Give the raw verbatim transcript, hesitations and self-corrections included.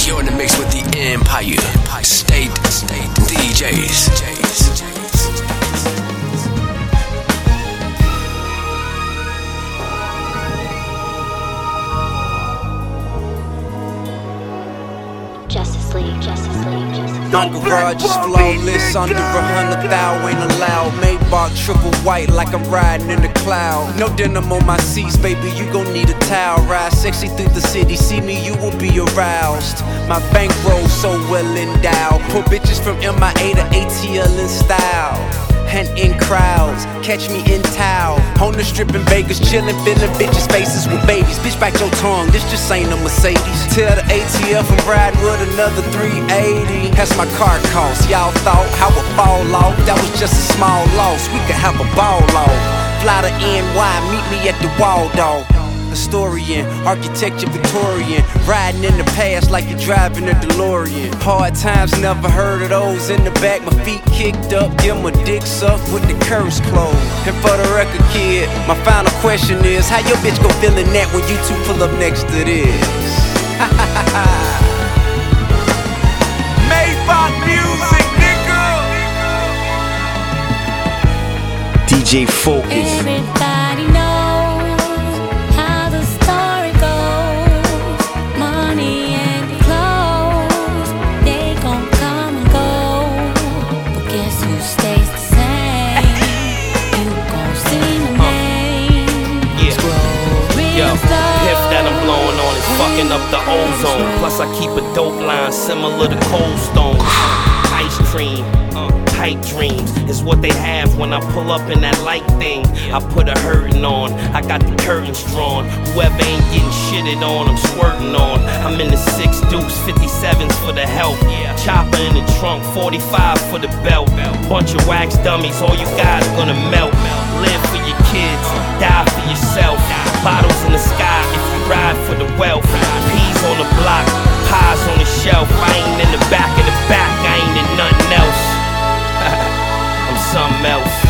You're in the mix with the Empire State D Js. Justice League, Justice League, Justice League. My garage is flawless, under a hundred thou ain't allowed. Maybach triple white like I'm riding in the cloud. No denim on my seats, baby, you gon' need a towel. Ride sexy through the city, see me, you will be aroused. My bankroll so well endowed. Pull bitches from M I A to A T L in style. And in crowds, catch me in town. On the strip in Vegas, chillin', fillin' bitches' faces with babies. Bitch, bite your tongue, this just ain't a Mercedes. Tell the A T F I'm riding with another three eighty. That's my car cost. Y'all thought I would fall off. That was just a small loss. We could have a ball off. Fly to N Y, meet me at the Waldorf. Historian, architecture Victorian. Riding in the past like you're driving a DeLorean. Hard times, never heard of those. In the back, my feet kicked up. Give my dick sucked with the curse closed. And for the record, kid, my final question is: how your bitch gon' feelin' that when you two pull up next to this? Maybach music, nigga. D J Focus. Everybody knows how the story goes. Money and clothes, they gon' come and go. But guess who stays the same? You gon' see my name. Yeah. Scroll real Yo, slow. piff that I'm blowing on is fucking up the ozone. Plus I keep a dope line similar to Cold Stone. Ice cream, uh, pipe dreams is what they have when I pull up in that light thing. I put a hurtin' on, I got the curtains drawn. Whoever ain't getting shitted on, I'm squirting on. I'm in the six deuce, fifty-sevens for the help. Chopper in the trunk, forty-five for the belt. Bunch of wax dummies, all you guys gonna melt. Live for your kids, die for yourself. Bottles in the sky if you ride for the wealth. Peas on the block, pies on the shelf. I ain't in the back of the back, I ain't in nothing else. I'm something else.